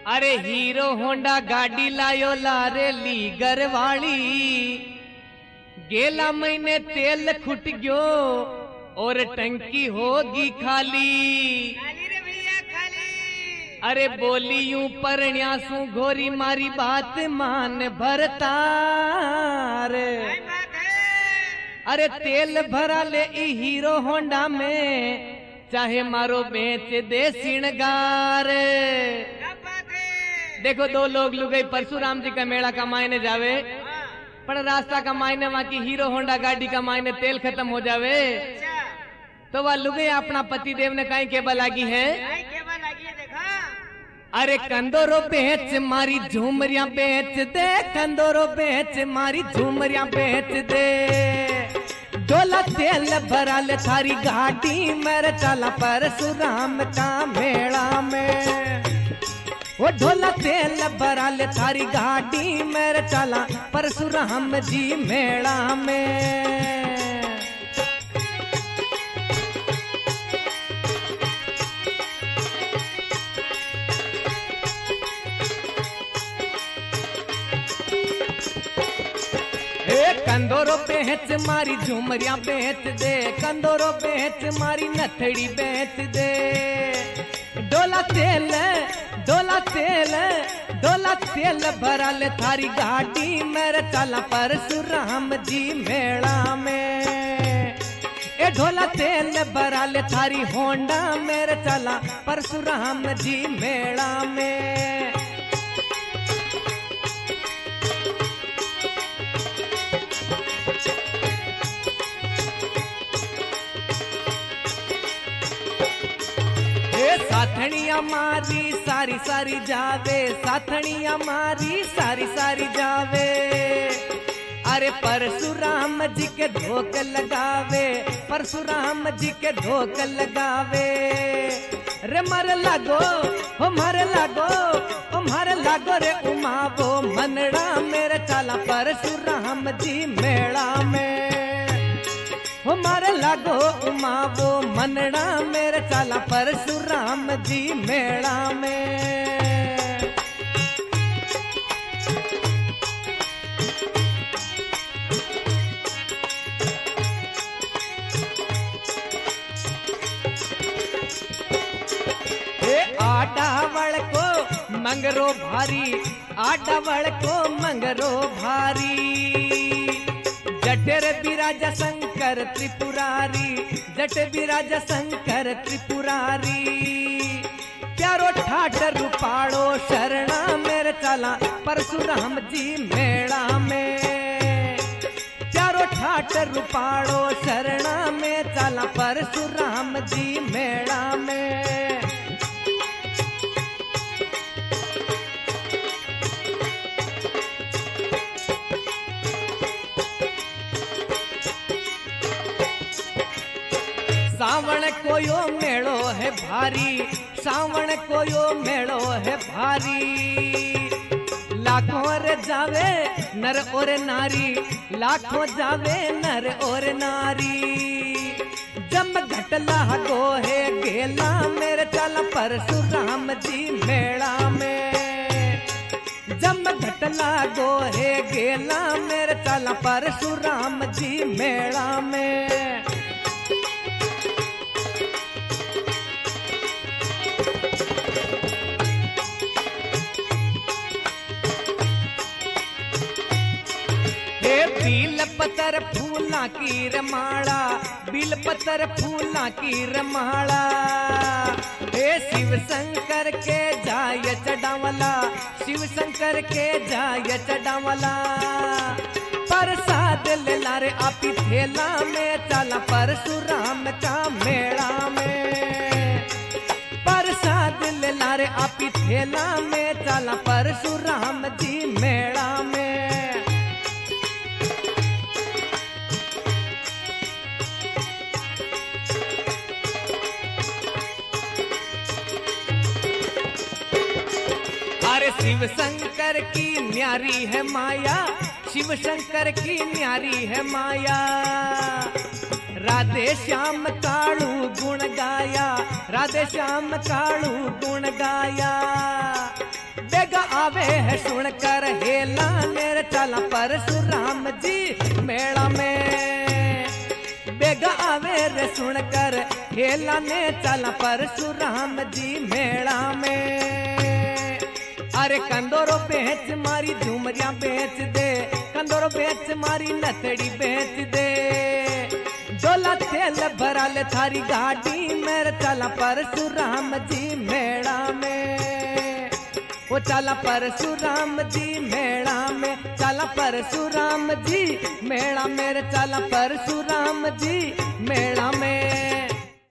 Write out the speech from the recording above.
अरे hero Honda गाड़ी लायो लारे लीगर वाली, गेला महीने तेल खुट गयो और टंकी होगी खाली। रे भैया खाली। अरे बोली यूं परण्यासू घोरी मारी बात मान भरतार। अरे तेल भरा ले ई हीरो होंडा में, चाहे मारो बेच दे सिणगार। देखो दो लोग लुगाई परशुराम जी का मेला का मायने जावे, पर रास्ता का मायने वहां की हीरो होंडा गाड़ी का मायने तेल खत्म हो जावे, तो वह लुगाई अपना पति देव ने कहीं केबल लागी है। अरे कंदोरो बेच मारी झूमरिया बेच दे, कंदोरो बेच मारी झूमरिया बेच दे। डोला तेल भरा ले थारी गाड़ी मेरे चला परशुराम का मेला में। वो ढोला तेल भरा ले थारी गाड़ी मेरे चला परशुराम जी मेला में। कंदोरो बेच मारी झुमरिया बेच दे, कंदोरो बेच मारी नथड़ी बेच दे। डोला तेल डोला तेल डोला तेल भरा ले थारी गाड़ी मेरे चला परशुराम जी मेला में। ए ढोला तेल भरा ले थारी होंडा मेरे चला परशुराम जी मेला में। साथनिया मारी सारी सारी जावे, साथनिया मारी सारी सारी जावे। अरे परशुराम जी के धोख लगावे, परशुराम जी के धोख लगावे। रे मर लागो हो मर लागो हो मर लागो रे उमावो मनड़ा मेरे चला परशुराम जी मेला में। हो मारे लागो उमावो मनड़ा मेरे चला परशुराम जी मेला में। आडावड़ को मंगरो भारी, आडावड़ को मंगरो भारी। जटेर बिराजा शंकर त्रिपुरारी, जट बिराजा शंकर त्रिपुरारी। प्यारो ठाट रूपाड़ो शरणा मेरे चला परशुराम जी मेला में। प्यारो ठाट रूपाड़ो शरणा में चला परशुराम जी मेला में। सावण कोयो मेड़ो है भारी, सावण कोयो मेड़ो है भारी। लाखों रे जावे नर और नारी, लाखों जावे नर और नारी। जम घटला गो है गेला मेरे चला परशुराम जी मेला में। जम घटला गो है गेला मेरे चला परशुराम जी मेला में। बिल पतर फूला की रमाड़ा, बिल पतर फूला की रमाड़ा। हे शिव शंकर के जाय चढ़ावला, शिव शंकर के जाय चढ़ावला। प्रसाद ले लारे आपी थेला में चला परशुराम का मेला में। प्रसाद ले लारे आपी थेला में चला परशुराम जी मेला में। शिव शंकर की न्यारी है माया, शिव शंकर की न्यारी है माया। राधे श्याम कालू गुण गाया, राधे श्याम कालू गुण गाया। आवे है सुनकर हेला मेरे चला परशुराम जी मेला में। बेगा आवे रे सुनकर हेला ने चला परशुराम जी मेला में। अरे कंदोरो बेच मारी झुमरिया बेच दे, कंदोरो बेच मारी नथड़ी बेच दे, डोला तेल भरा ले थारी गाड़ी मेरे चला परशुराम जी मेला में। वो चला परशुराम जी मेला में, चला परशुराम जी मेला मेरे चला परशुराम जी मेला में।